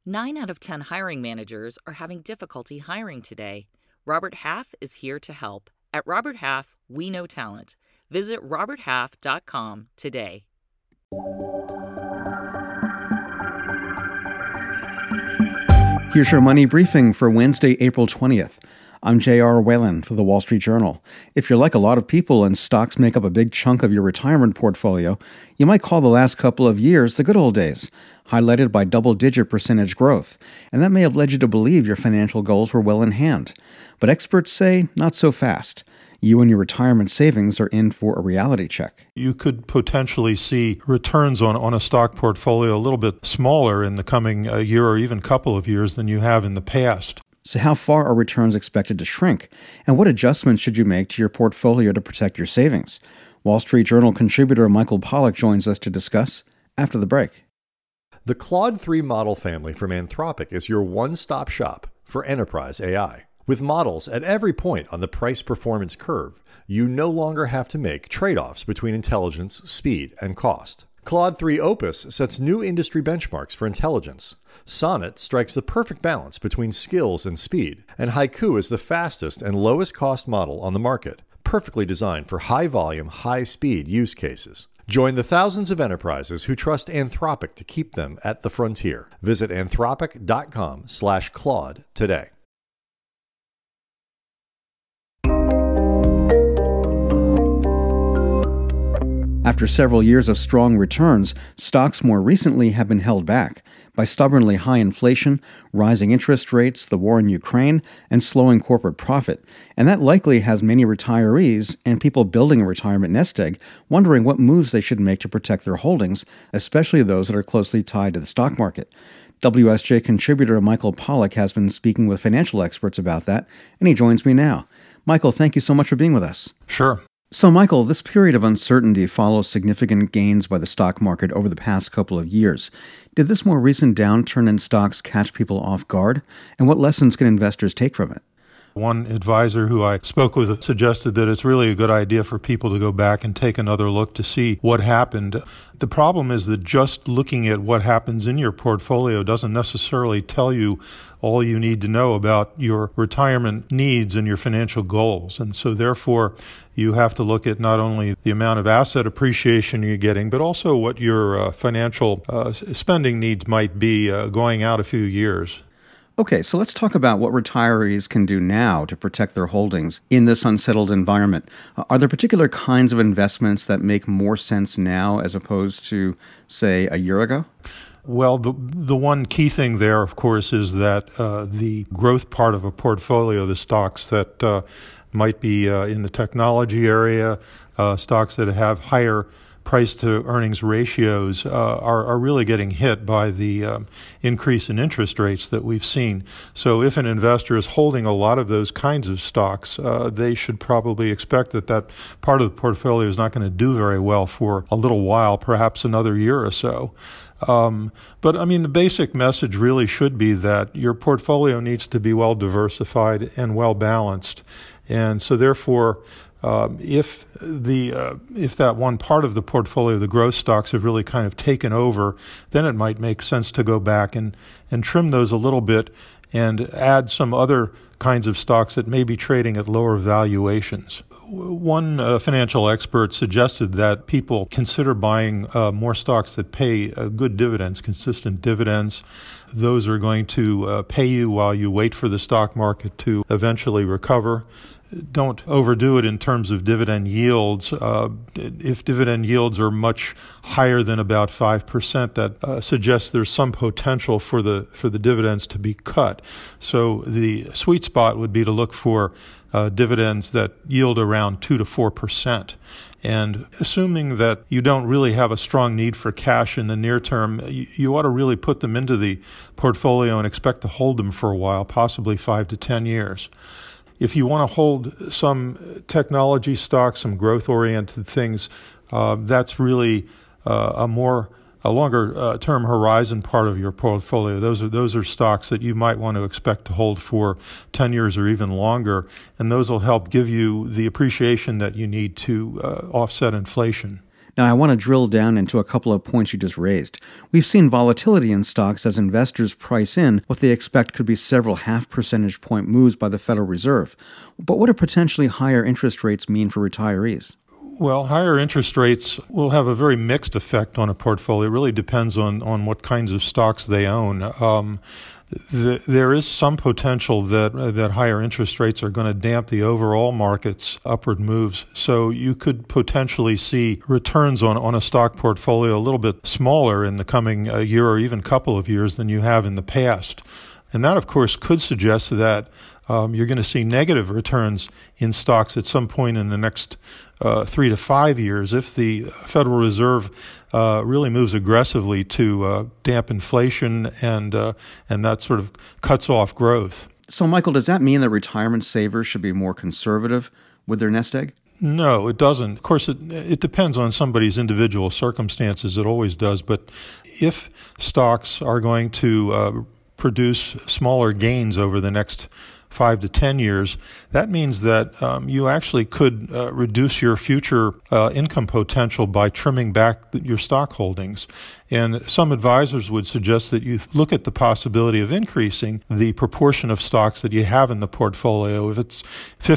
9 out of 10 hiring managers are having difficulty hiring today. Robert Half is here to help. At Robert Half, we know talent. Visit roberthalf.com today. Here's your money briefing for Wednesday, April 20th. I'm J.R. Whalen for the Wall Street Journal. If you're like a lot of people and stocks make up a big chunk of your retirement portfolio, you might call the last couple of years the good old days, highlighted by double-digit percentage growth, and that may have led you to believe your financial goals were well in hand. But experts say not so fast. You and your retirement savings are in for a reality check. You could potentially see returns on a stock portfolio a little bit smaller in the coming year or even couple of years than you have in the past. So how far are returns expected to shrink? And what adjustments should you make to your portfolio to protect your savings? Wall Street Journal contributor Michael Pollack joins us to discuss after the break. The Claude 3 model family from Anthropic is your one-stop shop for enterprise AI. With models at every point on the price-performance curve, you no longer have to make trade-offs between intelligence, speed, and cost. Claude 3 Opus sets new industry benchmarks for intelligence. Sonnet strikes the perfect balance between skills and speed, and Haiku is the fastest and lowest cost model on the market, perfectly designed for high-volume, high-speed use cases. Join the thousands of enterprises who trust Anthropic to keep them at the frontier. Visit anthropic.com/Claude today. After several years of strong returns, stocks more recently have been held back by stubbornly high inflation, rising interest rates, the war in Ukraine, and slowing corporate profit. And that likely has many retirees and people building a retirement nest egg wondering what moves they should make to protect their holdings, especially those that are closely tied to the stock market. WSJ contributor Michael Pollack has been speaking with financial experts about that, and he joins me now. Michael, thank you so much for being with us. Sure. So, Michael, this period of uncertainty follows significant gains by the stock market over the past couple of years. Did this more recent downturn in stocks catch people off guard? And what lessons can investors take from it? One advisor who I spoke with suggested that it's really a good idea for people to go back and take another look to see what happened. The problem is that just looking at what happens in your portfolio doesn't necessarily tell you all you need to know about your retirement needs and your financial goals. And so therefore, you have to look at not only the amount of asset appreciation you're getting, but also what your financial spending needs might be going out a few years. Okay, so let's talk about what retirees can do now to protect their holdings in this unsettled environment. Are there particular kinds of investments that make more sense now as opposed to, say, a year ago? Well, the one key thing there, of course, is that the growth part of a portfolio, the stocks that might be in the technology area, stocks that have higher price to earnings ratios are really getting hit by the increase in interest rates that we've seen. So if an investor is holding a lot of those kinds of stocks, they should probably expect that that part of the portfolio is not going to do very well for a little while, perhaps another year or so. But I mean, the basic message really should be that your portfolio needs to be well diversified and well balanced. And so therefore, if that one part of the portfolio, the growth stocks, have really kind of taken over, then it might make sense to go back and trim those a little bit and add some other kinds of stocks that may be trading at lower valuations. One financial expert suggested that people consider buying more stocks that pay good dividends, consistent dividends. Those are going to pay you while you wait for the stock market to eventually recover. Don't overdo it in terms of dividend yields. If dividend yields are much higher than about 5%, that suggests there's some potential for the dividends to be cut. So the sweet spot would be to look for dividends that yield around 2 to 4%. And assuming that you don't really have a strong need for cash in the near term, you ought to really put them into the portfolio and expect to hold them for a while, possibly 5 to 10 years. If you want to hold some technology stocks, some growth-oriented things, that's really a longer term horizon part of your portfolio. Those are stocks that you might want to expect to hold for 10 years or even longer, and those will help give you the appreciation that you need to offset inflation. Now, I want to drill down into a couple of points you just raised. We've seen volatility in stocks as investors price in what they expect could be several half percentage point moves by the Federal Reserve. But what do potentially higher interest rates mean for retirees? Well, higher interest rates will have a very mixed effect on a portfolio. It really depends on what kinds of stocks they own. There is some potential that higher interest rates are going to damp the overall market's upward moves. So you could potentially see returns on a stock portfolio a little bit smaller in the coming year or even couple of years than you have in the past. And that, of course, could suggest that you're going to see negative returns in stocks at some point in the next 3 to 5 years if the Federal Reserve really moves aggressively to damp inflation and that sort of cuts off growth. So, Michael, does that mean that retirement savers should be more conservative with their nest egg? No, it doesn't. Of course, it depends on somebody's individual circumstances. It always does. But if stocks are going to produce smaller gains over the next 5 to 10 years, that means that you actually could reduce your future income potential by trimming back your stock holdings. And some advisors would suggest that you look at the possibility of increasing the proportion of stocks that you have in the portfolio. If it's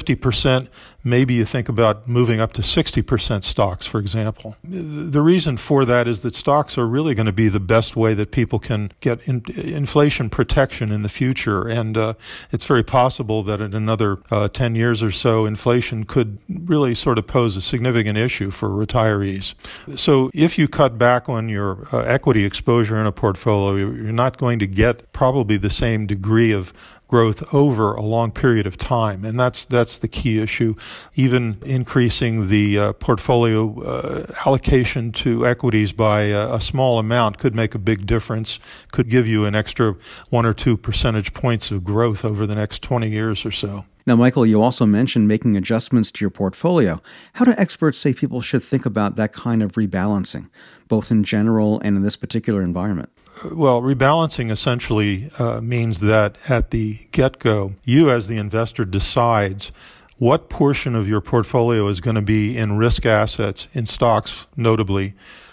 50%, maybe you think about moving up to 60% stocks, for example. The reason for that is that stocks are really going to be the best way that people can get inflation protection in the future. And it's very possible that in another 10 years or so, inflation could really sort of pose a significant issue for retirees. So if you cut back on your equity exposure in a portfolio, you're not going to get probably the same degree of growth over a long period of time. And that's the key issue. Even increasing the portfolio allocation to equities by a small amount could make a big difference, could give you an extra 1 or 2 percentage points of growth over the next 20 years or so. Now, Michael, you also mentioned making adjustments to your portfolio. How do experts say people should think about that kind of rebalancing, both in general and in this particular environment? Well, rebalancing essentially means that at the get-go, you as the investor decides what portion of your portfolio is going to be in risk assets, in stocks notably.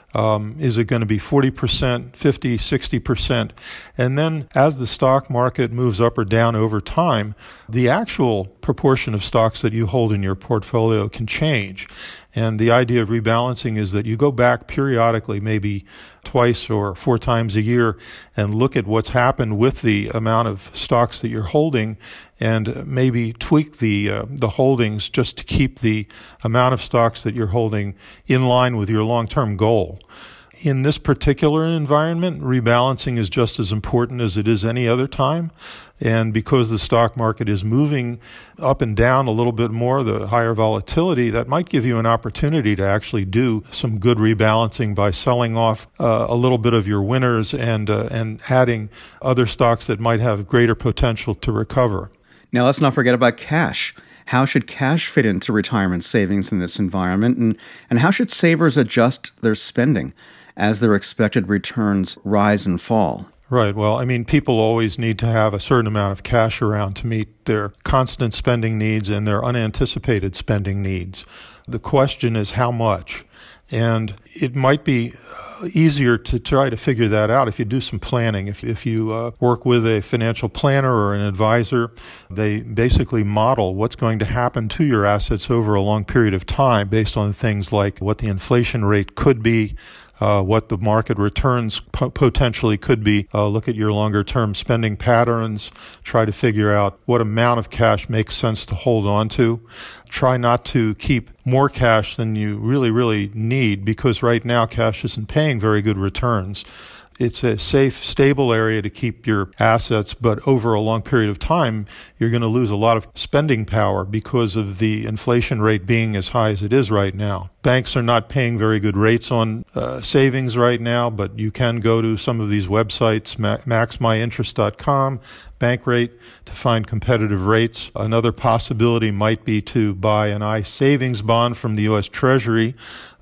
Is it going to be 40%, 50, 60%? And then as the stock market moves up or down over time, the actual proportion of stocks that you hold in your portfolio can change. And the idea of rebalancing is that you go back periodically, maybe twice or 4 times a year, and look at what's happened with the amount of stocks that you're holding, and maybe tweak the holdings just to keep the amount of stocks that you're holding in line with your long-term goal. In this particular environment, rebalancing is just as important as it is any other time. And because the stock market is moving up and down a little bit more, the higher volatility, that might give you an opportunity to actually do some good rebalancing by selling off a little bit of your winners and adding other stocks that might have greater potential to recover. Now, let's not forget about cash. How should cash fit into retirement savings in this environment? And how should savers adjust their spending as their expected returns rise and fall? Right. Well, I mean, people always need to have a certain amount of cash around to meet their constant spending needs and their unanticipated spending needs. The question is how much? And it might be easier to try to figure that out if you do some planning. If you work with a financial planner or an advisor, they basically model what's going to happen to your assets over a long period of time based on things like what the inflation rate could be, what the market returns potentially could be. Look at your longer-term spending patterns. Try to figure out what amount of cash makes sense to hold on to. Try not to keep more cash than you really, really need, because right now cash isn't paying very good returns. It's a safe, stable area to keep your assets, but over a long period of time, you're going to lose a lot of spending power because of the inflation rate being as high as it is right now. Banks are not paying very good rates on savings right now, but you can go to some of these websites, maxmyinterest.com, Bankrate, to find competitive rates. Another possibility might be to buy an iSavings bond from the U.S. Treasury.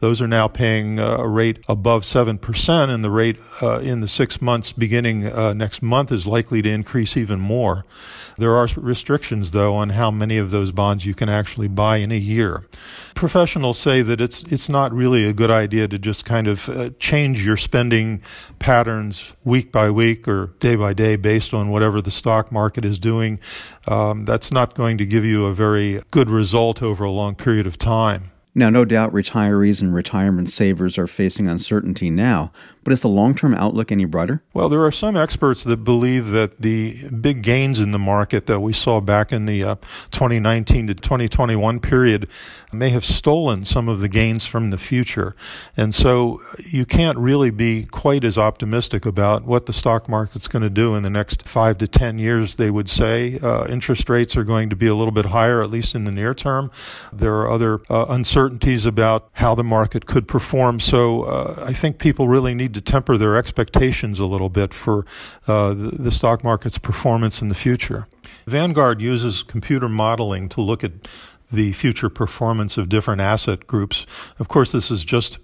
Those are now paying a rate above 7%, and the rate in the 6 months beginning next month is likely to increase even more. There are restrictions, though, on how many of those bonds you can actually buy in a year. Professionals say that it's not really a good idea to just kind of change your spending patterns week by week or day by day based on whatever the stock market is doing. That's not going to give you a very good result over a long period of time. Now, no doubt retirees and retirement savers are facing uncertainty now, but is the long-term outlook any brighter? Well, there are some experts that believe that the big gains in the market that we saw back in the 2019 to 2021 period may have stolen some of the gains from the future. And so you can't really be quite as optimistic about what the stock market's going to do in the next 5 to 10 years, they would say. Interest rates are going to be a little bit higher, at least in the near term. There are other uncertainties about how the market could perform. So I think people really need to temper their expectations a little bit for the stock market's performance in the future. Vanguard uses computer modeling to look at the future performance of different asset groups. Of course, this is just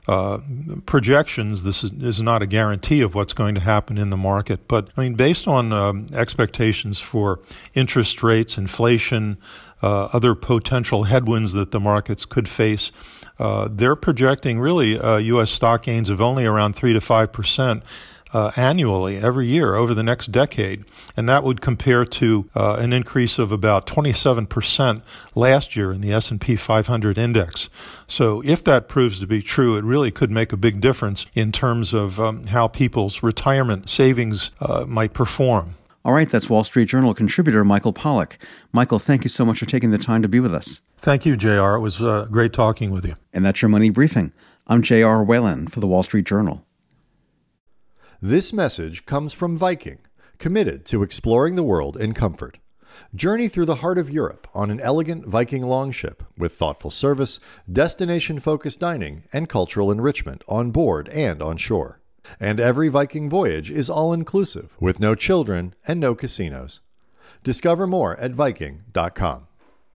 projections. This is not a guarantee of what's going to happen in the market. But, I mean, based on expectations for interest rates, inflation, other potential headwinds that the markets could face, they're projecting really U.S. stock gains of only around 3 to 5% annually every year over the next decade. And that would compare to an increase of about 27% last year in the S&P 500 index. So if that proves to be true, it really could make a big difference in terms of how people's retirement savings might perform. All right, that's Wall Street Journal contributor Michael Pollack. Michael, thank you so much for taking the time to be with us. Thank you, JR. It was great talking with you. And that's your Money Briefing. I'm J.R. Whalen for the Wall Street Journal. This message comes from Viking, committed to exploring the world in comfort. Journey through the heart of Europe on an elegant Viking longship with thoughtful service, destination-focused dining, and cultural enrichment on board and on shore. And every Viking voyage is all-inclusive, with no children and no casinos. Discover more at Viking.com.